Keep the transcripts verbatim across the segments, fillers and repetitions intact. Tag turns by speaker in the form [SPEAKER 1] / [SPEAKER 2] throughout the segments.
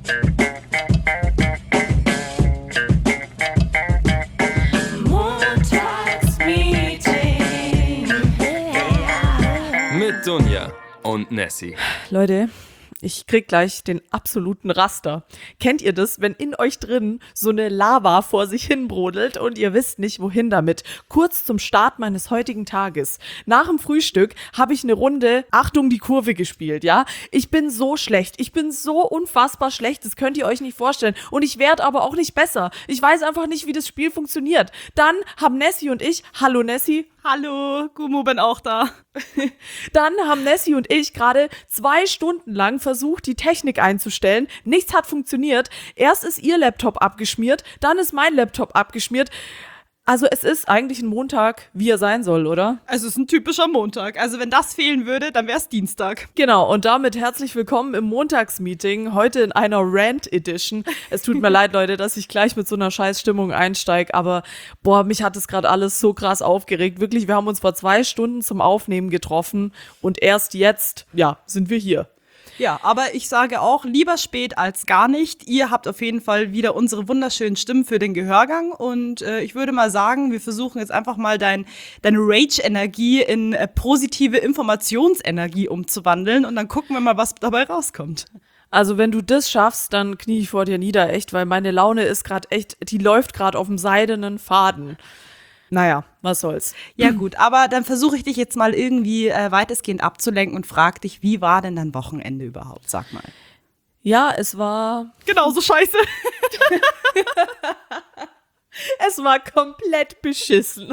[SPEAKER 1] Mit Dunja und Nessie.
[SPEAKER 2] Leute, ich krieg gleich den absoluten Raster. Kennt ihr das, wenn in euch drin so eine Lava vor sich hin brodelt und ihr wisst nicht, wohin damit? Kurz zum Start meines heutigen Tages. Nach dem Frühstück habe ich eine Runde Achtung die Kurve gespielt, ja? Ich bin so schlecht. Ich bin so unfassbar schlecht. Das könnt ihr euch nicht vorstellen. Und ich werde aber auch nicht besser. Ich weiß einfach nicht, wie das Spiel funktioniert. Dann haben Nessie und ich, hallo Nessie,
[SPEAKER 3] hallo, Gummo, bin auch da.
[SPEAKER 2] Dann haben Nessie und ich gerade zwei Stunden lang versucht, die Technik einzustellen. Nichts hat funktioniert. Erst ist ihr Laptop abgeschmiert, dann ist mein Laptop abgeschmiert. Also es ist eigentlich ein Montag, wie er sein soll, oder?
[SPEAKER 3] Also es ist ein typischer Montag. Also wenn das fehlen würde, dann wäre es Dienstag.
[SPEAKER 2] Genau, und damit herzlich willkommen im Montagsmeeting, heute in einer Rant-Edition. Es tut mir leid, Leute, dass ich gleich mit so einer Scheißstimmung einsteige, aber boah, mich hat das gerade alles so krass aufgeregt. Wirklich, wir haben uns vor zwei Stunden zum Aufnehmen getroffen und erst jetzt, ja, sind wir hier.
[SPEAKER 3] Ja, aber ich sage auch, lieber spät als gar nicht. Ihr habt auf jeden Fall wieder unsere wunderschönen Stimmen für den Gehörgang. Und äh, ich würde mal sagen, wir versuchen jetzt einfach mal dein, deine Rage-Energie in äh, positive Informationsenergie umzuwandeln. Und dann gucken wir mal, was dabei rauskommt.
[SPEAKER 2] Also wenn du das schaffst, dann knie ich vor dir nieder, echt, weil meine Laune ist gerade echt, die läuft gerade auf dem seidenen Faden. Naja, was soll's.
[SPEAKER 3] Ja gut, aber dann versuche ich dich jetzt mal irgendwie äh, weitestgehend abzulenken und frag dich, wie war denn dein Wochenende überhaupt? Sag mal.
[SPEAKER 2] Ja, es war
[SPEAKER 3] genauso scheiße.
[SPEAKER 2] Es war komplett beschissen.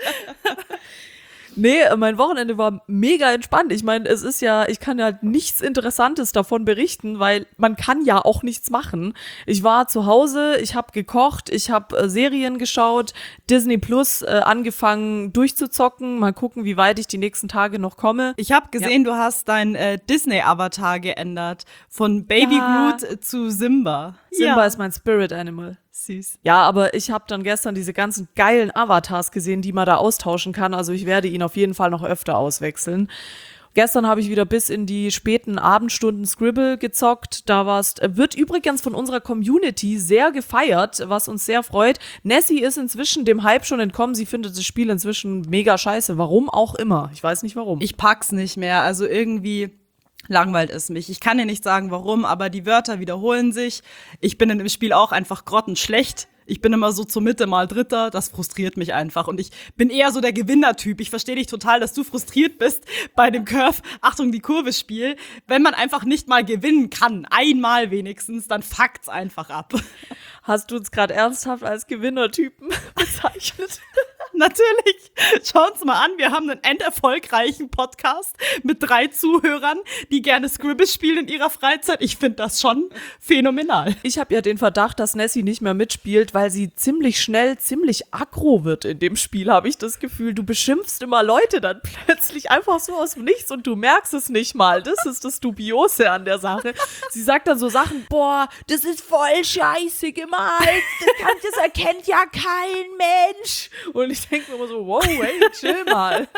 [SPEAKER 2] Nee, mein Wochenende war mega entspannt. Ich meine, es ist ja, ich kann ja nichts Interessantes davon berichten, weil man kann ja auch nichts machen. Ich war zu Hause, ich habe gekocht, ich habe äh, Serien geschaut, Disney Plus äh, angefangen durchzuzocken. Mal gucken, wie weit ich die nächsten Tage noch komme.
[SPEAKER 3] Ich habe gesehen, ja. Du hast dein äh, Disney-Avatar geändert. Von Baby ja. Groot zu Simba.
[SPEAKER 2] Simba ja. ist mein Spirit Animal.
[SPEAKER 3] Süß.
[SPEAKER 2] Ja, aber ich habe dann gestern diese ganzen geilen Avatars gesehen, die man da austauschen kann. Also ich werde ihn auf jeden Fall noch öfter auswechseln. Gestern habe ich wieder bis in die späten Abendstunden Scribble gezockt. Da war's, wird übrigens von unserer Community sehr gefeiert, was uns sehr freut. Nessie ist inzwischen dem Hype schon entkommen. Sie findet das Spiel inzwischen mega scheiße. Warum auch immer. Ich weiß nicht warum.
[SPEAKER 3] Ich pack's nicht mehr. Also irgendwie langweilt es mich. Ich kann dir nicht sagen, warum, aber die Wörter wiederholen sich. Ich bin in dem Spiel auch einfach grottenschlecht. Ich bin immer so zur Mitte mal Dritter. Das frustriert mich einfach. Und ich bin eher so der Gewinnertyp. Ich verstehe dich total, dass du frustriert bist bei dem Curve, Achtung, die Kurve-Spiel. Wenn man einfach nicht mal gewinnen kann, einmal wenigstens, dann fuckt's einfach ab.
[SPEAKER 2] Hast du uns gerade ernsthaft als Gewinnertypen bezeichnet?
[SPEAKER 3] Natürlich. Schau uns mal an, wir haben einen enderfolgreichen Podcast mit drei Zuhörern, die gerne Scribble spielen in ihrer Freizeit. Ich finde das schon phänomenal.
[SPEAKER 2] Ich habe ja den Verdacht, dass Nessie nicht mehr mitspielt, weil sie ziemlich schnell ziemlich aggro wird in dem Spiel, habe ich das Gefühl. Du beschimpfst immer Leute dann plötzlich einfach so aus dem Nichts und du merkst es nicht mal. Das ist das Dubiose an der Sache. Sie sagt dann so Sachen, boah, das ist voll scheiße gemalt. Das, kann, das erkennt ja kein Mensch. Und ich denke mir immer so, wow, hey, chill mal.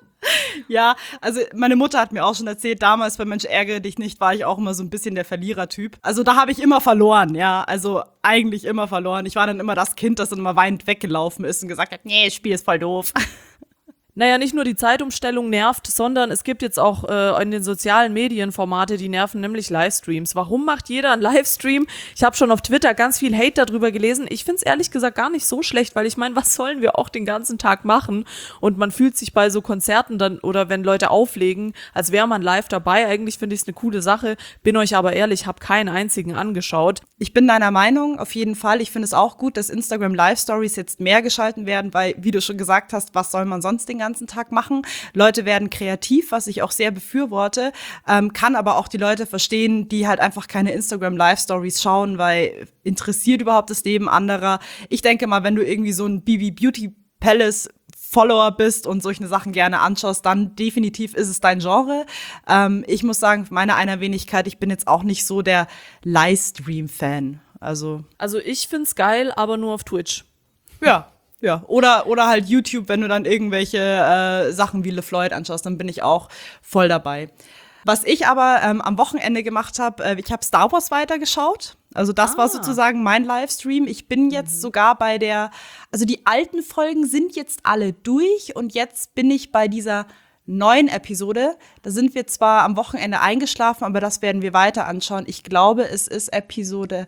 [SPEAKER 3] Ja, also meine Mutter hat mir auch schon erzählt, damals bei Mensch ärgere dich nicht, war ich auch immer so ein bisschen der Verlierertyp. Also da habe ich immer verloren, ja, also eigentlich immer verloren. Ich war dann immer das Kind, das dann immer weinend weggelaufen ist und gesagt hat, nee, das Spiel ist voll doof.
[SPEAKER 2] Naja, nicht nur die Zeitumstellung nervt, sondern es gibt jetzt auch äh, in den sozialen Medien Formate, die nerven, nämlich Livestreams. Warum macht jeder einen Livestream? Ich habe schon auf Twitter ganz viel Hate darüber gelesen. Ich find's ehrlich gesagt gar nicht so schlecht, weil ich meine, was sollen wir auch den ganzen Tag machen? Und man fühlt sich bei so Konzerten dann oder wenn Leute auflegen, als wäre man live dabei. Eigentlich finde ich es eine coole Sache. Bin euch aber ehrlich, habe keinen einzigen angeschaut.
[SPEAKER 3] Ich bin deiner Meinung, auf jeden Fall. Ich finde es auch gut, dass Instagram Live Stories jetzt mehr geschalten werden, weil, wie du schon gesagt hast, was soll man sonst den ganzen Tag machen? Leute werden kreativ, was ich auch sehr befürworte, ähm, kann aber auch die Leute verstehen, die halt einfach keine Instagram Live Stories schauen, weil interessiert überhaupt das Leben anderer. Ich denke mal, wenn du irgendwie so ein B B Beauty Palace Follower bist und solche Sachen gerne anschaust, dann definitiv ist es dein Genre. Ähm, ich muss sagen, meine einer Wenigkeit, ich bin jetzt auch nicht so der Livestream-Fan. Also,
[SPEAKER 2] also ich find's geil, aber nur auf Twitch.
[SPEAKER 3] Ja, ja. Oder, oder halt YouTube, wenn du dann irgendwelche äh, Sachen wie LeFloid anschaust, dann bin ich auch voll dabei. Was ich aber ähm, am Wochenende gemacht habe, äh, ich habe Star Wars weitergeschaut. Also das
[SPEAKER 2] Ah.
[SPEAKER 3] war sozusagen mein Livestream. Ich bin jetzt sogar bei der, also die alten Folgen sind jetzt alle durch und jetzt bin ich bei dieser neuen Episode. Da sind wir zwar am Wochenende eingeschlafen, aber das werden wir weiter anschauen. Ich glaube, es ist Episode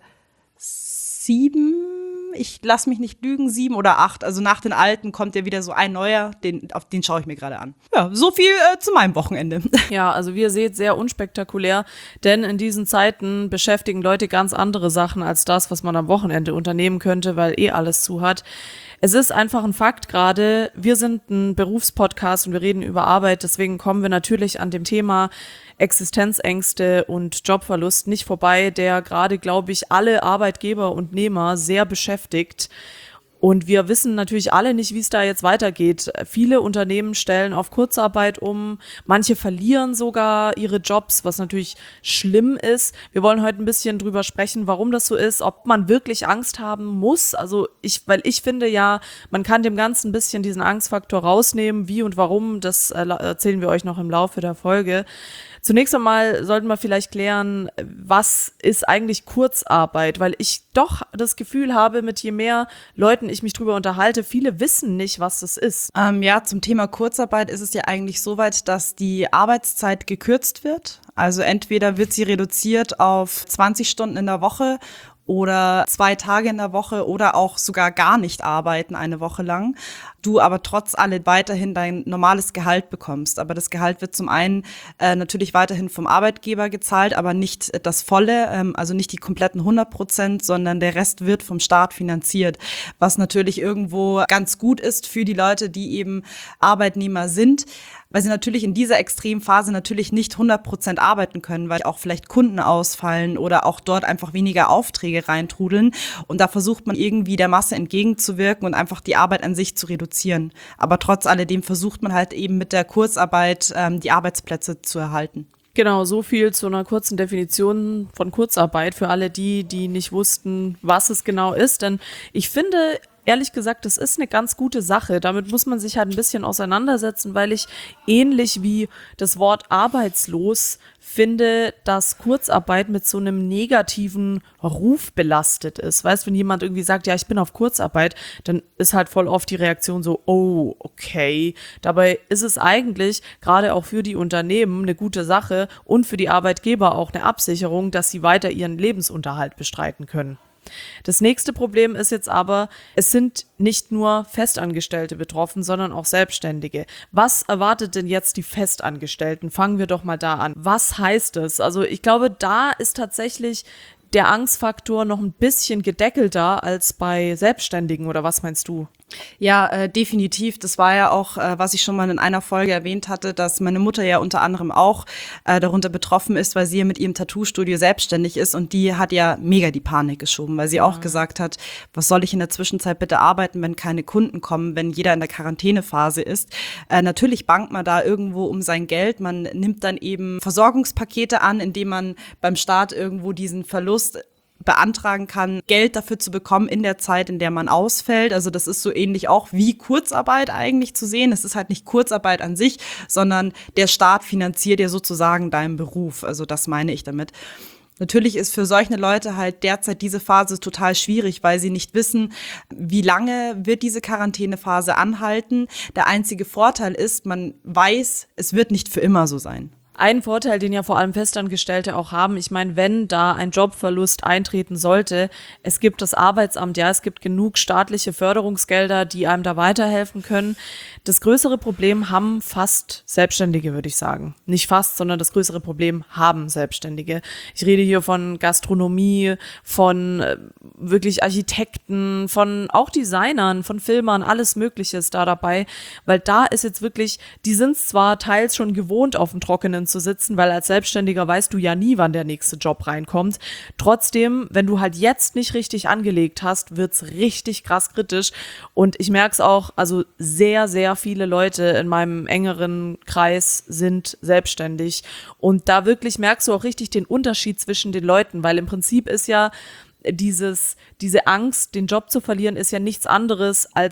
[SPEAKER 3] sieben. Ich lass mich nicht lügen, sieben oder acht. Also nach den alten kommt ja wieder so ein neuer, den, auf den schaue ich mir gerade an. Ja, so viel äh, zu meinem Wochenende.
[SPEAKER 2] Ja, also wie ihr seht, sehr unspektakulär, denn in diesen Zeiten beschäftigen Leute ganz andere Sachen als das, was man am Wochenende unternehmen könnte, weil eh alles zu hat. Es ist einfach ein Fakt gerade, wir sind ein Berufspodcast und wir reden über Arbeit, deswegen kommen wir natürlich an dem Thema Existenzängste und Jobverlust nicht vorbei, der gerade, glaube ich, alle Arbeitgeber und Nehmer sehr beschäftigt. Und wir wissen natürlich alle nicht, wie es da jetzt weitergeht. Viele Unternehmen stellen auf Kurzarbeit um, manche verlieren sogar ihre Jobs, was natürlich schlimm ist. Wir wollen heute ein bisschen drüber sprechen, warum das so ist, ob man wirklich Angst haben muss. Also ich, weil ich finde ja, man kann dem Ganzen ein bisschen diesen Angstfaktor rausnehmen. Wie und warum, das erzählen wir euch noch im Laufe der Folge. Zunächst einmal sollten wir vielleicht klären, was ist eigentlich Kurzarbeit, weil ich doch das Gefühl habe, mit je mehr Leuten ich mich drüber unterhalte, viele wissen nicht, was das ist.
[SPEAKER 3] Ähm, ja, zum Thema Kurzarbeit ist es ja eigentlich so weit, dass die Arbeitszeit gekürzt wird. Also entweder wird sie reduziert auf zwanzig Stunden in der Woche oder zwei Tage in der Woche oder auch sogar gar nicht arbeiten eine Woche lang. Du aber trotz allem weiterhin dein normales Gehalt bekommst. Aber das Gehalt wird zum einen äh, natürlich weiterhin vom Arbeitgeber gezahlt, aber nicht äh, das volle, ähm, also nicht die kompletten hundert Prozent, sondern der Rest wird vom Staat finanziert. Was natürlich irgendwo ganz gut ist für die Leute, die eben Arbeitnehmer sind, weil sie natürlich in dieser Extremphase natürlich nicht hundert Prozent arbeiten können, weil auch vielleicht Kunden ausfallen oder auch dort einfach weniger Aufträge reintrudeln. Und da versucht man irgendwie der Masse entgegenzuwirken und einfach die Arbeit an sich zu reduzieren. Aber trotz alledem versucht man halt eben mit der Kurzarbeit ähm, die Arbeitsplätze zu erhalten.
[SPEAKER 2] Genau, so viel zu einer kurzen Definition von Kurzarbeit für alle die, die nicht wussten, was es genau ist. Denn ich finde, ehrlich gesagt, das ist eine ganz gute Sache. Damit muss man sich halt ein bisschen auseinandersetzen, weil ich ähnlich wie das Wort arbeitslos finde, dass Kurzarbeit mit so einem negativen Ruf belastet ist. Weißt, wenn jemand irgendwie sagt, ja, ich bin auf Kurzarbeit, dann ist halt voll oft die Reaktion so, oh, okay. Dabei ist es eigentlich gerade auch für die Unternehmen eine gute Sache und für die Arbeitgeber auch eine Absicherung, dass sie weiter ihren Lebensunterhalt bestreiten können. Das nächste Problem ist jetzt aber, es sind nicht nur Festangestellte betroffen, sondern auch Selbstständige. Was erwartet denn jetzt die Festangestellten? Fangen wir doch mal da an. Was heißt es? Also ich glaube, da ist tatsächlich der Angstfaktor noch ein bisschen gedeckelter als bei Selbstständigen, oder was meinst du?
[SPEAKER 3] Ja, äh, definitiv. Das war ja auch, äh, was ich schon mal in einer Folge erwähnt hatte, dass meine Mutter ja unter anderem auch äh, darunter betroffen ist, weil sie ja mit ihrem Tattoo-Studio selbstständig ist und die hat ja mega die Panik geschoben, weil sie ja. auch gesagt hat, was soll ich in der Zwischenzeit bitte arbeiten, wenn keine Kunden kommen, wenn jeder in der Quarantänephase ist. Äh, natürlich bangt man da irgendwo um sein Geld, man nimmt dann eben Versorgungspakete an, indem man beim Staat irgendwo diesen Verlust beantragen kann, Geld dafür zu bekommen in der Zeit, in der man ausfällt. Also das ist so ähnlich auch wie Kurzarbeit eigentlich zu sehen. Es ist halt nicht Kurzarbeit an sich, sondern der Staat finanziert ja sozusagen deinen Beruf. Also das meine ich damit. Natürlich ist für solche Leute halt derzeit diese Phase total schwierig, weil sie nicht wissen, wie lange wird diese Quarantänephase anhalten. Der einzige Vorteil ist, man weiß, es wird nicht für immer so sein.
[SPEAKER 2] Ein Vorteil, den ja vor allem Festangestellte auch haben, ich meine, wenn da ein Jobverlust eintreten sollte, es gibt das Arbeitsamt, ja, es gibt genug staatliche Förderungsgelder, die einem da weiterhelfen können. Das größere Problem haben fast Selbstständige, würde ich sagen. Nicht fast, sondern das größere Problem haben Selbstständige. Ich rede hier von Gastronomie, von äh, wirklich Architekten, von auch Designern, von Filmern, alles Mögliche ist da dabei, weil da ist jetzt wirklich, die sind zwar teils schon gewohnt, auf dem Trockenen zu sitzen, weil als Selbstständiger weißt du ja nie, wann der nächste Job reinkommt. Trotzdem, wenn du halt jetzt nicht richtig angelegt hast, wird's richtig krass kritisch. Und ich merke es auch, also sehr, sehr viele Leute in meinem engeren Kreis sind selbstständig. Und da wirklich merkst du auch richtig den Unterschied zwischen den Leuten, weil im Prinzip ist ja dieses, diese Angst, den Job zu verlieren, ist ja nichts anderes als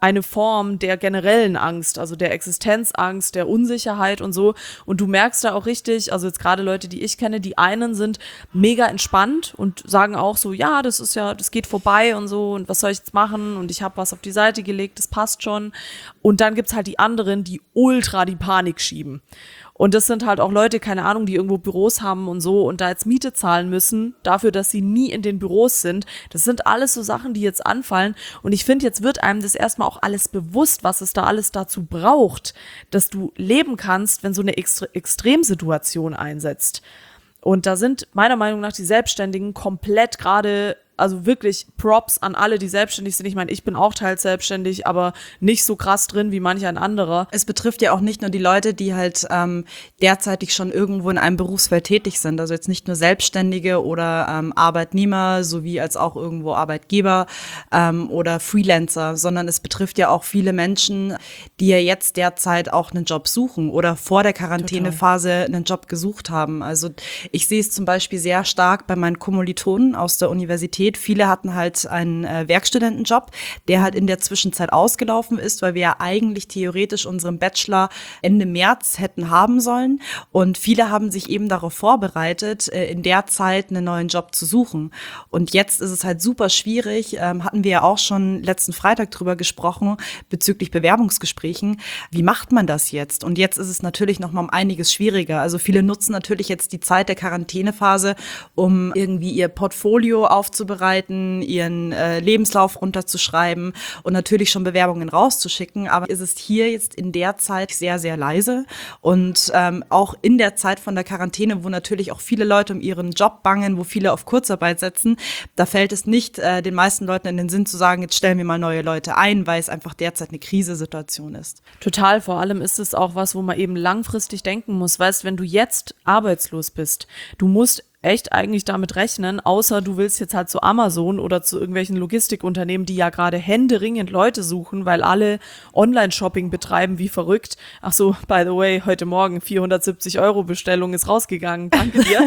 [SPEAKER 2] eine Form der generellen Angst, also der Existenzangst, der Unsicherheit und so. Und du merkst da auch richtig, also jetzt gerade Leute, die ich kenne, die einen sind mega entspannt und sagen auch so, ja, das ist ja, das geht vorbei und so und was soll ich jetzt machen und ich habe was auf die Seite gelegt, das passt schon. Und dann gibt's halt die anderen, die ultra die Panik schieben. Und das sind halt auch Leute, keine Ahnung, die irgendwo Büros haben und so und da jetzt Miete zahlen müssen, dafür, dass sie nie in den Büros sind. Das sind alles so Sachen, die jetzt anfallen. Und ich finde, jetzt wird einem das erstmal auch alles bewusst, was es da alles dazu braucht, dass du leben kannst, wenn so eine Extre- Extremsituation einsetzt. Und da sind meiner Meinung nach die Selbstständigen komplett gerade, also wirklich Props an alle, die selbstständig sind. Ich meine, ich bin auch teils selbstständig, aber nicht so krass drin wie manch ein anderer.
[SPEAKER 3] Es betrifft ja auch nicht nur die Leute, die halt ähm, derzeitig schon irgendwo in einem Berufsfeld tätig sind. Also jetzt nicht nur Selbstständige oder ähm, Arbeitnehmer sowie als auch irgendwo Arbeitgeber ähm, oder Freelancer, sondern es betrifft ja auch viele Menschen, die ja jetzt derzeit auch einen Job suchen oder vor der Quarantänephase einen Job gesucht haben. Also ich sehe es zum Beispiel sehr stark bei meinen Kommilitonen aus der Universität. Viele hatten halt einen äh, Werkstudentenjob, der halt in der Zwischenzeit ausgelaufen ist, weil wir ja eigentlich theoretisch unseren Bachelor Ende März hätten haben sollen. Und viele haben sich eben darauf vorbereitet, äh, in der Zeit einen neuen Job zu suchen. Und jetzt ist es halt super schwierig, ähm, hatten wir ja auch schon letzten Freitag drüber gesprochen, bezüglich Bewerbungsgesprächen. Wie macht man das jetzt? Und jetzt ist es natürlich noch mal um einiges schwieriger. Also viele nutzen natürlich jetzt die Zeit der Quarantänephase, um irgendwie ihr Portfolio aufzubereiten, ihren äh, Lebenslauf runterzuschreiben und natürlich schon Bewerbungen rauszuschicken. Aber ist es hier jetzt in der Zeit sehr, sehr leise. Und ähm, auch in der Zeit von der Quarantäne, wo natürlich auch viele Leute um ihren Job bangen, wo viele auf Kurzarbeit setzen, da fällt es nicht äh, den meisten Leuten in den Sinn zu sagen, jetzt stellen wir mal neue Leute ein, weil es einfach derzeit eine Krisensituation ist.
[SPEAKER 2] Total, vor allem ist es auch was, wo man eben langfristig denken muss. Weißt, wenn du jetzt arbeitslos bist, du musst echt eigentlich damit rechnen, außer du willst jetzt halt zu Amazon oder zu irgendwelchen Logistikunternehmen, die ja gerade händeringend Leute suchen, weil alle Online-Shopping betreiben wie verrückt. Ach so, by the way, heute Morgen vierhundertsiebzig Euro Bestellung ist rausgegangen. Danke dir.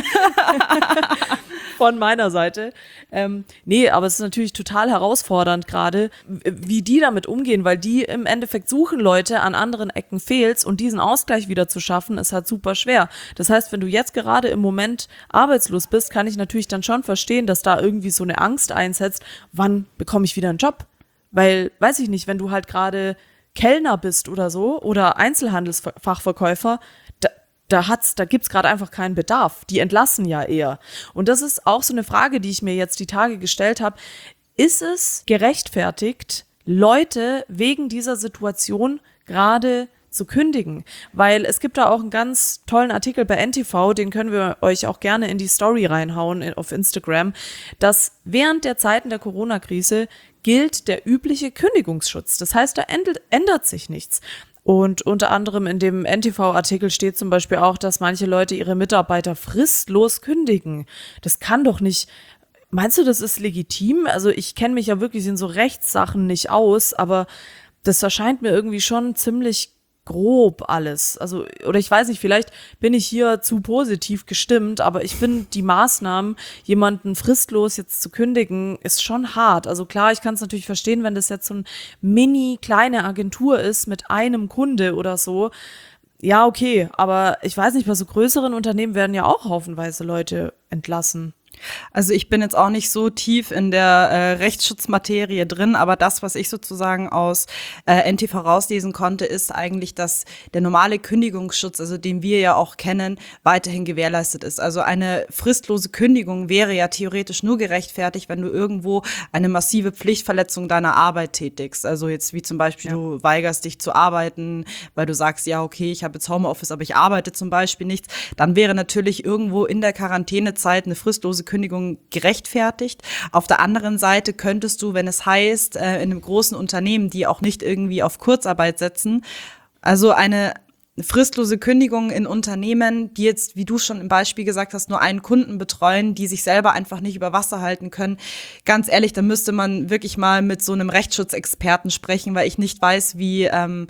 [SPEAKER 2] Von meiner Seite. Ähm, nee, aber es ist natürlich total herausfordernd gerade, wie die damit umgehen, weil die im Endeffekt suchen Leute, an anderen Ecken fehlt's und diesen Ausgleich wieder zu schaffen, ist halt super schwer. Das heißt, wenn du jetzt gerade im Moment arbeitslos bist, kann ich natürlich dann schon verstehen, dass da irgendwie so eine Angst einsetzt, wann bekomme ich wieder einen Job? Weil, weiß ich nicht, wenn du halt gerade Kellner bist oder so oder Einzelhandelsfachverkäufer, Da hat's, da gibt's gerade einfach keinen Bedarf. Die entlassen ja eher. Und das ist auch so eine Frage, die ich mir jetzt die Tage gestellt habe. Ist es gerechtfertigt, Leute wegen dieser Situation gerade zu kündigen? Weil es gibt da auch einen ganz tollen Artikel bei N T V, den können wir euch auch gerne in die Story reinhauen auf Instagram, dass während der Zeiten der Corona-Krise gilt der übliche Kündigungsschutz. Das heißt, da ändert, ändert sich nichts. Und unter anderem in dem N T V-Artikel steht zum Beispiel auch, dass manche Leute ihre Mitarbeiter fristlos kündigen. Das kann doch nicht. Meinst du, das ist legitim? Also ich kenne mich ja wirklich in so Rechtssachen nicht aus, aber das erscheint mir irgendwie schon ziemlich grob alles. Also, oder ich weiß nicht, vielleicht bin ich hier zu positiv gestimmt, aber ich finde, die Maßnahmen, jemanden fristlos jetzt zu kündigen, ist schon hart. Also klar, ich kann es natürlich verstehen, wenn das jetzt so eine mini kleine Agentur ist mit einem Kunde oder so. Ja, okay, aber ich weiß nicht, bei so größeren Unternehmen werden ja auch haufenweise Leute entlassen.
[SPEAKER 3] Also ich bin jetzt auch nicht so tief in der äh, Rechtsschutzmaterie drin, aber das, was ich sozusagen aus äh, N T V rauslesen konnte, ist eigentlich, dass der normale Kündigungsschutz, also den wir ja auch kennen, weiterhin gewährleistet ist. Also eine fristlose Kündigung wäre ja theoretisch nur gerechtfertigt, wenn du irgendwo eine massive Pflichtverletzung deiner Arbeit tätigst. Also jetzt wie zum Beispiel, ja, du weigerst dich zu arbeiten, weil du sagst, ja okay, ich habe jetzt Homeoffice, aber ich arbeite zum Beispiel nichts. Dann wäre natürlich irgendwo in der Quarantänezeit eine fristlose Kündigung gerechtfertigt. Auf der anderen Seite könntest du, wenn es heißt, äh, in einem großen Unternehmen, die auch nicht irgendwie auf Kurzarbeit setzen, also eine fristlose Kündigung in Unternehmen, die jetzt, wie du schon im Beispiel gesagt hast, nur einen Kunden betreuen, die sich selber einfach nicht über Wasser halten können. Ganz ehrlich, da müsste man wirklich mal mit so einem Rechtsschutzexperten sprechen, weil ich nicht weiß, wie ähm,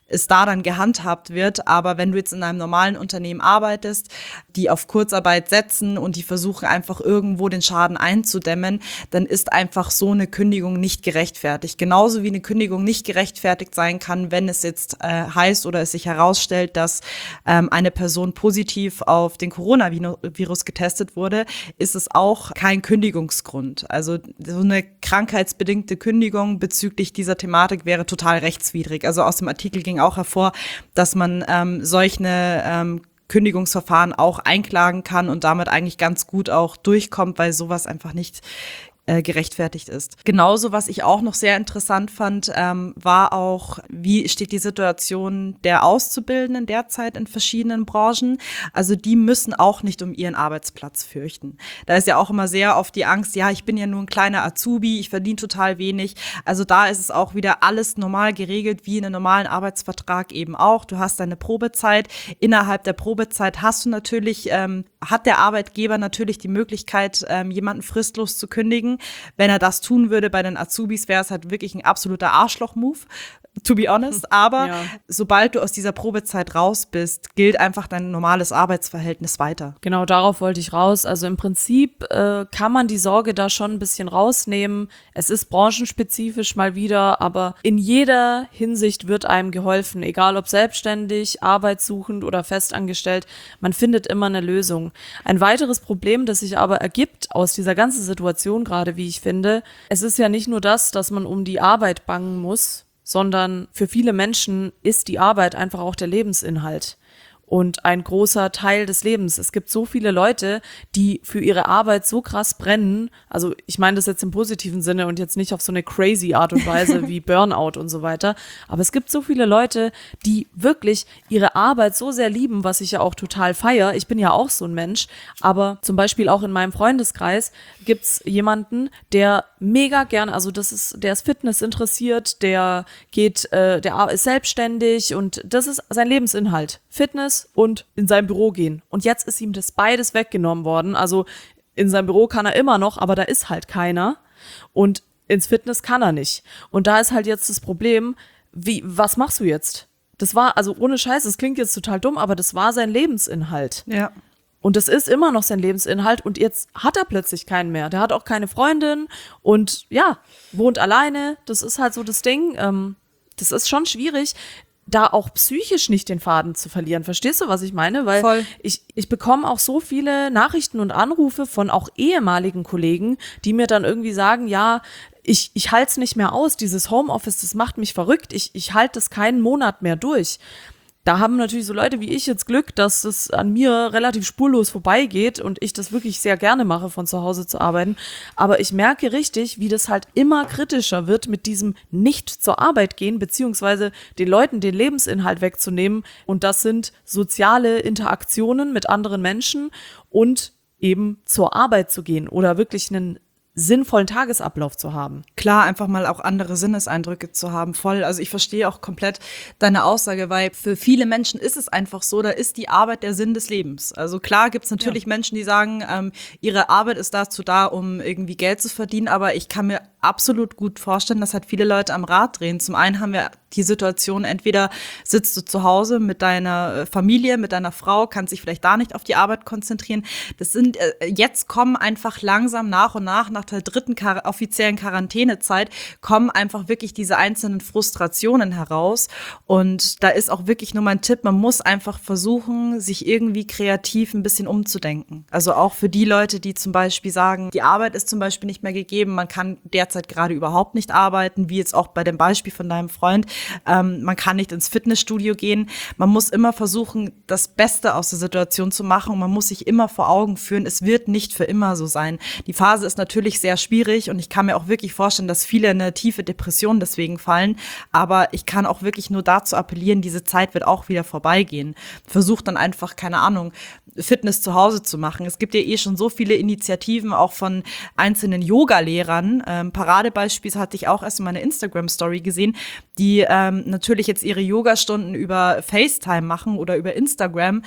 [SPEAKER 3] es da dann gehandhabt wird. Aber wenn du jetzt in einem normalen Unternehmen arbeitest, die auf Kurzarbeit setzen und die versuchen einfach irgendwo den Schaden einzudämmen, dann ist einfach so eine Kündigung nicht gerechtfertigt. Genauso wie eine Kündigung nicht gerechtfertigt sein kann, wenn es jetzt äh, heißt oder es sich herausstellt, dass ähm, eine Person positiv auf den Coronavirus getestet wurde, ist es auch kein Kündigungsgrund. Also so eine krankheitsbedingte Kündigung bezüglich dieser Thematik wäre total rechtswidrig. Also aus dem Artikel ging auch hervor, dass man ähm, solche ähm, Kündigungsverfahren auch einklagen kann und damit eigentlich ganz gut auch durchkommt, weil sowas einfach nicht äh, gerechtfertigt ist. Genauso, was ich auch noch sehr interessant fand, ähm, war auch, wie steht die Situation der Auszubildenden derzeit in verschiedenen Branchen. Also die müssen auch nicht um ihren Arbeitsplatz fürchten. Da ist ja auch immer sehr oft die Angst, ja, ich bin ja nur ein kleiner Azubi, ich verdiene total wenig. Also da ist es auch wieder alles normal geregelt, wie in einem normalen Arbeitsvertrag eben auch. Du hast deine Probezeit. Innerhalb der Probezeit hast du natürlich, ähm, hat der Arbeitgeber natürlich die Möglichkeit, ähm, jemanden fristlos zu kündigen. Wenn er das tun würde bei den Azubis, wäre es halt wirklich ein absoluter Arschloch-Move, to be honest. Aber
[SPEAKER 2] Ja.
[SPEAKER 3] sobald du aus dieser Probezeit raus bist, gilt einfach dein normales Arbeitsverhältnis weiter.
[SPEAKER 2] Genau, darauf wollte ich raus. Also im Prinzip äh, kann man die Sorge da schon ein bisschen rausnehmen. Es ist branchenspezifisch mal wieder, aber in jeder Hinsicht wird einem geholfen, egal ob selbstständig, arbeitssuchend oder festangestellt. Man findet immer eine Lösung. Ein weiteres Problem, das sich aber ergibt aus dieser ganzen Situation gerade, wie ich finde, es ist ja nicht nur das, dass man um die Arbeit bangen muss, sondern für viele Menschen ist die Arbeit einfach auch der Lebensinhalt und ein großer Teil des Lebens. Es gibt so viele Leute, die für ihre Arbeit so krass brennen, also ich meine das jetzt im positiven Sinne und jetzt nicht auf so eine crazy Art und Weise wie Burnout und so weiter, aber es gibt so viele Leute, die wirklich ihre Arbeit so sehr lieben, was ich ja auch total feiere. Ich bin ja auch so ein Mensch, aber zum Beispiel auch in meinem Freundeskreis gibt's jemanden, der mega gern, also das ist, der ist Fitness interessiert, der geht, äh, der ist selbstständig und das ist sein Lebensinhalt. Fitness und in sein Büro gehen. Und jetzt ist ihm das beides weggenommen worden. Also in seinem Büro kann er immer noch, aber da ist halt keiner. Und ins Fitness kann er nicht. Und da ist halt jetzt das Problem, wie, was machst du jetzt? Das war, also ohne Scheiß, das klingt jetzt total dumm, aber das war sein Lebensinhalt.
[SPEAKER 3] Ja.
[SPEAKER 2] Und das ist immer noch sein Lebensinhalt und jetzt hat er plötzlich keinen mehr. Der hat auch keine Freundin und ja, wohnt alleine. Das ist halt so das Ding. Ähm, das ist schon schwierig, da auch psychisch nicht den Faden zu verlieren. Verstehst du, was ich meine? Weil
[SPEAKER 3] Voll.
[SPEAKER 2] ich ich bekomme auch so viele Nachrichten und Anrufe von auch ehemaligen Kollegen, die mir dann irgendwie sagen, ja, ich ich halte es nicht mehr aus, dieses Homeoffice, das macht mich verrückt. Ich ich halte das keinen Monat mehr durch. Da haben natürlich so Leute wie ich jetzt Glück, dass es an mir relativ spurlos vorbeigeht und ich das wirklich sehr gerne mache, von zu Hause zu arbeiten. Aber ich merke richtig, wie das halt immer kritischer wird mit diesem nicht zur Arbeit gehen, beziehungsweise den Leuten den Lebensinhalt wegzunehmen. Und das sind soziale Interaktionen mit anderen Menschen und eben zur Arbeit zu gehen oder wirklich einen sinnvollen Tagesablauf zu haben.
[SPEAKER 3] Klar, einfach mal auch andere Sinneseindrücke zu haben, voll. Also ich verstehe auch komplett deine Aussage, weil für viele Menschen ist es einfach so, da ist die Arbeit der Sinn des Lebens. Also klar gibt's natürlich ja. Menschen, die sagen, ähm, ihre Arbeit ist dazu da, um irgendwie Geld zu verdienen, aber ich kann mir absolut gut vorstellen, dass halt viele Leute am Rad drehen. Zum einen haben wir die Situation, entweder sitzt du zu Hause mit deiner Familie, mit deiner Frau, kannst dich vielleicht da nicht auf die Arbeit konzentrieren. Das sind, äh, jetzt kommen einfach langsam nach und nach, nach der dritten Quar- offiziellen Quarantänezeit, kommen einfach wirklich diese einzelnen Frustrationen heraus. Und da ist auch wirklich nur mein Tipp, man muss einfach versuchen, sich irgendwie kreativ ein bisschen umzudenken. Also auch für die Leute, die zum Beispiel sagen, die Arbeit ist zum Beispiel nicht mehr gegeben, man kann derzeit gerade überhaupt nicht arbeiten, wie jetzt auch bei dem Beispiel von deinem Freund. Ähm, man kann nicht ins Fitnessstudio gehen. Man muss immer versuchen, das Beste aus der Situation zu machen. Und man muss sich immer vor Augen führen, es wird nicht für immer so sein. Die Phase ist natürlich sehr schwierig und ich kann mir auch wirklich vorstellen, dass viele in eine tiefe Depression deswegen fallen. Aber ich kann auch wirklich nur dazu appellieren, diese Zeit wird auch wieder vorbeigehen. Versucht dann einfach, keine Ahnung, Fitness zu Hause zu machen. Es gibt ja eh schon so viele Initiativen, auch von einzelnen Yoga-Lehrern. Ähm, Paradebeispiel hatte ich auch erst in meiner Instagram-Story gesehen, die ähm, natürlich jetzt ihre Yogastunden über FaceTime machen oder über Instagram.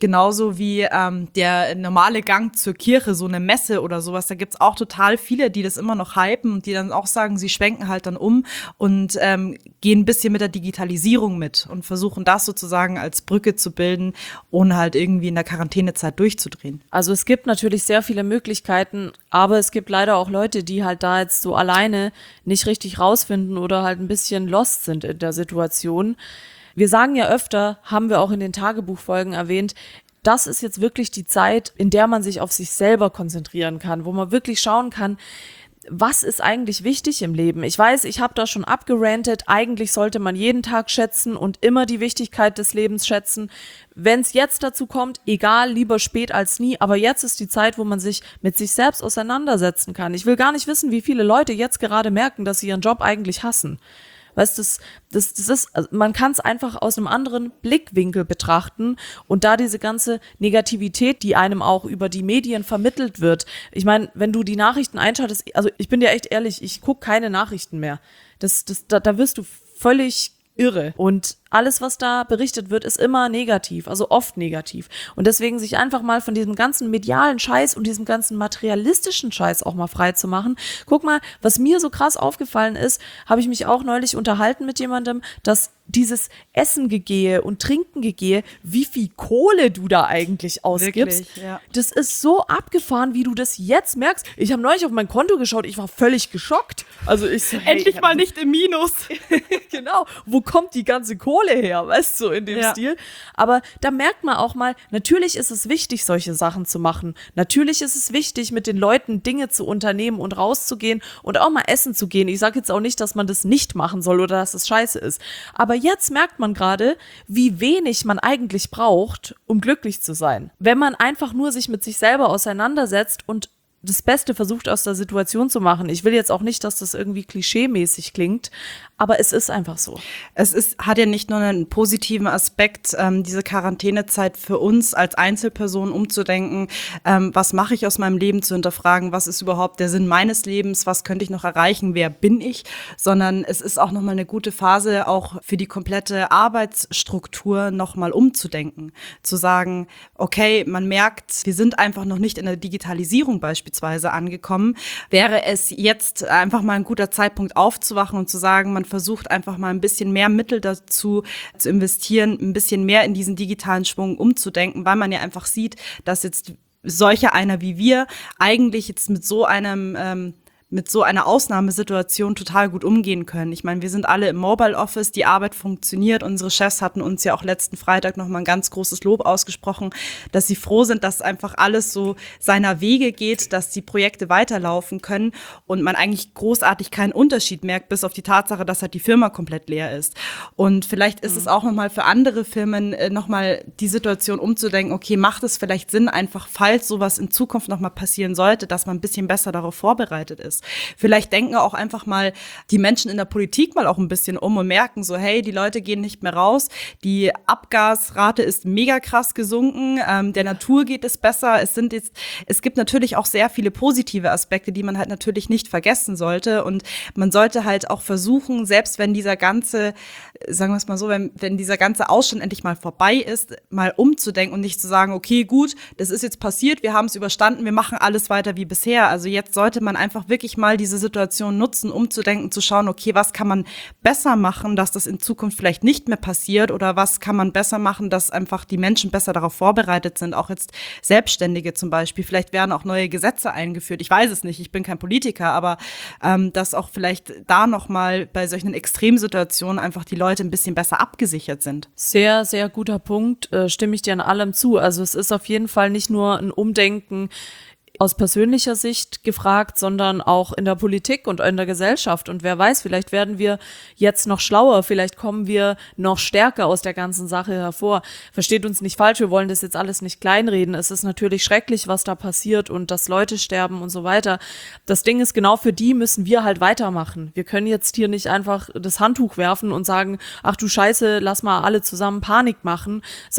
[SPEAKER 3] Genauso wie ähm, der normale Gang zur Kirche, so eine Messe oder sowas. Da gibt's auch total viele, die das immer noch hypen und die dann auch sagen, sie schwenken halt dann um und ähm, gehen ein bisschen mit der Digitalisierung mit und versuchen das sozusagen als Brücke zu bilden, ohne halt irgendwie in der Quarantänezeit durchzudrehen.
[SPEAKER 2] Also es gibt natürlich sehr viele Möglichkeiten, aber es gibt leider auch Leute, die halt da jetzt so alleine nicht richtig rausfinden oder halt ein bisschen lost sind in der Situation. Wir sagen ja öfter, haben wir auch in den Tagebuchfolgen erwähnt, das ist jetzt wirklich die Zeit, in der man sich auf sich selber konzentrieren kann, wo man wirklich schauen kann, was ist eigentlich wichtig im Leben? Ich weiß, ich habe da schon abgerantet, eigentlich sollte man jeden Tag schätzen und immer die Wichtigkeit des Lebens schätzen. Wenn es jetzt dazu kommt, egal, lieber spät als nie, aber jetzt ist die Zeit, wo man sich mit sich selbst auseinandersetzen kann. Ich will gar nicht wissen, wie viele Leute jetzt gerade merken, dass sie ihren Job eigentlich hassen. Weißt du, das, das, das ist, also man kann es einfach aus einem anderen Blickwinkel betrachten und da diese ganze Negativität, die einem auch über die Medien vermittelt wird. Ich meine, wenn du die Nachrichten einschaltest, also ich bin dir echt ehrlich, ich gucke keine Nachrichten mehr. Das, das, da, da wirst du völlig irre. Und alles, was da berichtet wird, ist immer negativ, also oft negativ. Und deswegen sich einfach mal von diesem ganzen medialen Scheiß und diesem ganzen materialistischen Scheiß auch mal frei zu machen. Guck mal, was mir so krass aufgefallen ist, habe ich mich auch neulich unterhalten mit jemandem, dass dieses Essen-Gegehe und Trinken-Gegehe, wie viel Kohle du da eigentlich ausgibst.
[SPEAKER 3] Wirklich, ja.
[SPEAKER 2] Das ist so abgefahren, wie du das jetzt merkst. Ich habe neulich auf mein Konto geschaut, ich war völlig geschockt. Also ich so, hey,
[SPEAKER 3] Endlich mal nicht im Minus.
[SPEAKER 2] Genau, wo kommt die ganze Kohle her, weißt du, so in dem
[SPEAKER 3] ja.
[SPEAKER 2] Stil. Aber da merkt man auch mal, natürlich ist es wichtig, solche Sachen zu machen. Natürlich ist es wichtig, mit den Leuten Dinge zu unternehmen und rauszugehen und auch mal essen zu gehen. Ich sage jetzt auch nicht, dass man das nicht machen soll oder dass es scheiße ist. Aber jetzt merkt man gerade, wie wenig man eigentlich braucht, um glücklich zu sein. Wenn man einfach nur sich mit sich selber auseinandersetzt und das Beste versucht aus der Situation zu machen. Ich will jetzt auch nicht, dass das irgendwie klischeemäßig klingt, aber es ist einfach so.
[SPEAKER 3] Es ist, hat ja nicht nur einen positiven Aspekt, ähm, diese Quarantänezeit für uns als Einzelperson umzudenken, ähm, was mache ich aus meinem Leben, zu hinterfragen, was ist überhaupt der Sinn meines Lebens, was könnte ich noch erreichen, wer bin ich, sondern es ist auch nochmal eine gute Phase, auch für die komplette Arbeitsstruktur nochmal umzudenken. Zu sagen, okay, man merkt, wir sind einfach noch nicht in der Digitalisierung beispielsweise angekommen. Wäre es jetzt einfach mal ein guter Zeitpunkt aufzuwachen und zu sagen, man versucht einfach mal ein bisschen mehr Mittel dazu zu investieren, ein bisschen mehr in diesen digitalen Schwung umzudenken, weil man ja einfach sieht, dass jetzt solche einer wie wir eigentlich jetzt mit so einem ähm, mit so einer Ausnahmesituation total gut umgehen können. Ich meine, wir sind alle im Mobile Office, die Arbeit funktioniert. Unsere Chefs hatten uns ja auch letzten Freitag noch mal ein ganz großes Lob ausgesprochen, dass sie froh sind, dass einfach alles so seiner Wege geht, dass die Projekte weiterlaufen können und man eigentlich großartig keinen Unterschied merkt, bis auf die Tatsache, dass halt die Firma komplett leer ist. Und vielleicht ist mhm. es auch noch mal für andere Firmen äh, noch mal die Situation umzudenken, okay, macht es vielleicht Sinn, einfach, falls sowas in Zukunft noch mal passieren sollte, dass man ein bisschen besser darauf vorbereitet ist. Vielleicht denken auch einfach mal die Menschen in der Politik mal auch ein bisschen um und merken so, hey, die Leute gehen nicht mehr raus, die Abgasrate ist mega krass gesunken, ähm, der Natur geht es besser. Es sind jetzt, es gibt natürlich auch sehr viele positive Aspekte, die man halt natürlich nicht vergessen sollte und man sollte halt auch versuchen, selbst wenn dieser ganze, sagen wir es mal so, wenn, wenn dieser ganze Ausstand endlich mal vorbei ist, mal umzudenken und nicht zu sagen, okay, gut, das ist jetzt passiert, wir haben es überstanden, wir machen alles weiter wie bisher. Also jetzt sollte man einfach wirklich mal diese Situation nutzen, umzudenken, zu schauen, okay, was kann man besser machen, dass das in Zukunft vielleicht nicht mehr passiert oder was kann man besser machen, dass einfach die Menschen besser darauf vorbereitet sind, auch jetzt Selbstständige zum Beispiel. Vielleicht werden auch neue Gesetze eingeführt. Ich weiß es nicht, ich bin kein Politiker, aber ähm, dass auch vielleicht da nochmal bei solchen Extremsituationen einfach die Leute ein bisschen besser abgesichert sind.
[SPEAKER 2] Sehr, sehr guter Punkt, äh, stimme ich dir an allem zu. Also es ist auf jeden Fall nicht nur ein Umdenken aus persönlicher Sicht gefragt, sondern auch in der Politik und in der Gesellschaft. Und wer weiß, vielleicht werden wir jetzt noch schlauer, vielleicht kommen wir noch stärker aus der ganzen Sache hervor. Versteht uns nicht falsch, wir wollen das jetzt alles nicht kleinreden. Es ist natürlich schrecklich, was da passiert und dass Leute sterben und so weiter. Das Ding ist, genau für die müssen wir halt weitermachen. Wir können jetzt hier nicht einfach das Handtuch werfen und sagen, ach du Scheiße, lass mal alle zusammen Panik machen, sondern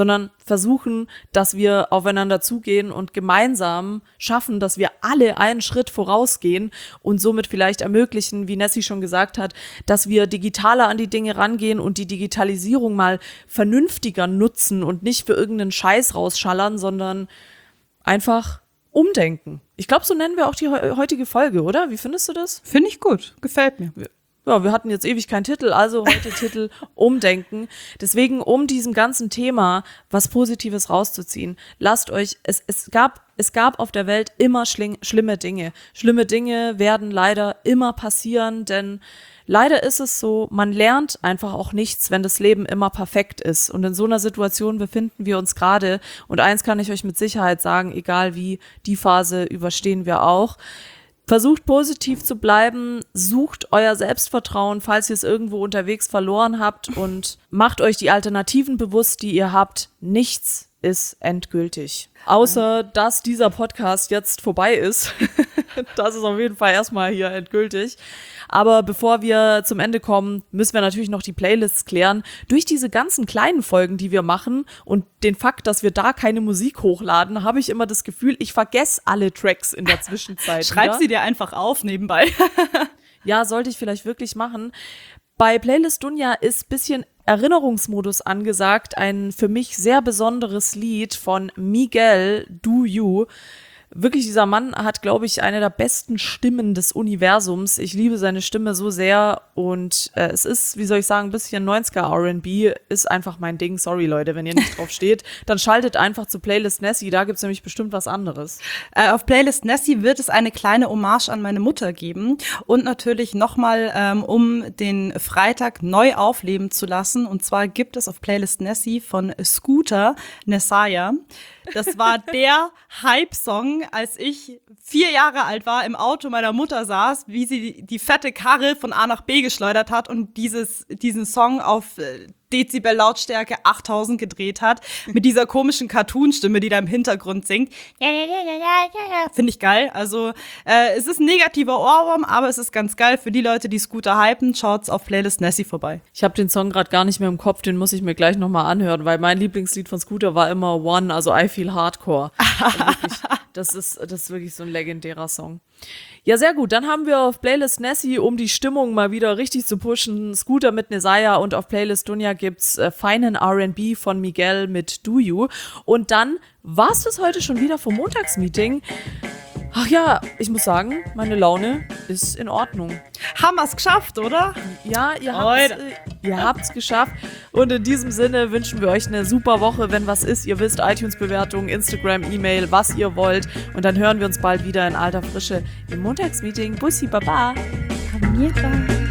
[SPEAKER 2] versuchen, dass wir aufeinander zugehen und gemeinsam schaffen, dass wir alle einen Schritt vorausgehen und somit vielleicht ermöglichen, wie Nessie schon gesagt hat, dass wir digitaler an die Dinge rangehen und die Digitalisierung mal vernünftiger nutzen und nicht für irgendeinen Scheiß rausschallern, sondern einfach umdenken. Ich glaube, so nennen wir auch die heutige Folge, oder? Wie findest du das?
[SPEAKER 3] Finde ich gut, gefällt mir.
[SPEAKER 2] Ja, wir hatten jetzt ewig keinen Titel, also heute Titel Umdenken. Deswegen, um diesem ganzen Thema was Positives rauszuziehen, lasst euch, es, es gab, es gab auf der Welt immer schling, schlimme Dinge. Schlimme Dinge werden leider immer passieren, denn leider ist es so, man lernt einfach auch nichts, wenn das Leben immer perfekt ist. Und in so einer Situation befinden wir uns gerade. Und eins kann ich euch mit Sicherheit sagen, egal wie, die Phase überstehen wir auch. Versucht positiv zu bleiben, sucht euer Selbstvertrauen, falls ihr es irgendwo unterwegs verloren habt und macht euch die Alternativen bewusst, die ihr habt. Nichts ist endgültig. Außer, dass dieser Podcast jetzt vorbei ist. Das ist auf jeden Fall erstmal hier endgültig. Aber bevor wir zum Ende kommen, müssen wir natürlich noch die Playlists klären. Durch diese ganzen kleinen Folgen, die wir machen und den Fakt, dass wir da keine Musik hochladen, habe ich immer das Gefühl, ich vergesse alle Tracks in der Zwischenzeit.
[SPEAKER 3] Schreib
[SPEAKER 2] wieder.
[SPEAKER 3] sie dir einfach auf nebenbei.
[SPEAKER 2] Ja, sollte ich vielleicht wirklich machen. Bei Playlist Dunja ist bisschen Erinnerungsmodus angesagt, ein für mich sehr besonderes Lied von Miguel, Do You. Wirklich, dieser Mann hat, glaube ich, eine der besten Stimmen des Universums. Ich liebe seine Stimme so sehr und äh, es ist, wie soll ich sagen, ein bisschen neunziger R and B, ist einfach mein Ding. Sorry, Leute, wenn ihr nicht drauf steht, dann schaltet einfach zu Playlist Nessie, da gibt's nämlich bestimmt was anderes.
[SPEAKER 3] Äh, auf Playlist Nessie wird es eine kleine Hommage an meine Mutter geben und natürlich nochmal, ähm, um den Freitag neu aufleben zu lassen. Und zwar gibt es auf Playlist Nessie von Scooter Nessaya. Das war der Hype-Song, als ich vier Jahre alt war, im Auto meiner Mutter saß, wie sie die, die fette Karre von A nach B geschleudert hat und dieses, diesen Song auf äh, Dezibel Lautstärke achttausend gedreht hat, mit dieser komischen Cartoon-Stimme, die da im Hintergrund singt. Finde ich geil. Also äh, es ist ein negativer Ohrwurm, aber es ist ganz geil. Für die Leute, die Scooter hypen, schaut's auf Playlist Nessie vorbei.
[SPEAKER 2] Ich habe den Song gerade gar nicht mehr im Kopf, den muss ich mir gleich nochmal anhören, weil mein Lieblingslied von Scooter war immer One, also I Feel Hardcore. Wirklich, das ist, das ist wirklich so ein legendärer Song. Ja, sehr gut. Dann haben wir auf Playlist Nessie, um die Stimmung mal wieder richtig zu pushen, Scooter mit Nessaya, und auf Playlist Dunja gibt's äh, feinen R and B von Miguel mit Do You. Und dann war's das heute schon wieder vom Montagsmeeting. Ach ja, ich muss sagen, meine Laune ist in Ordnung.
[SPEAKER 3] Haben wir's geschafft, oder?
[SPEAKER 2] Ja, ihr habt's, äh, ihr habt's geschafft. Und in diesem Sinne wünschen wir euch eine super Woche. Wenn was ist, ihr wisst, iTunes-Bewertung, Instagram, E-Mail, was ihr wollt. Und dann hören wir uns bald wieder in alter Frische im Montagsmeeting. Bussi, Baba.
[SPEAKER 3] Abonniert.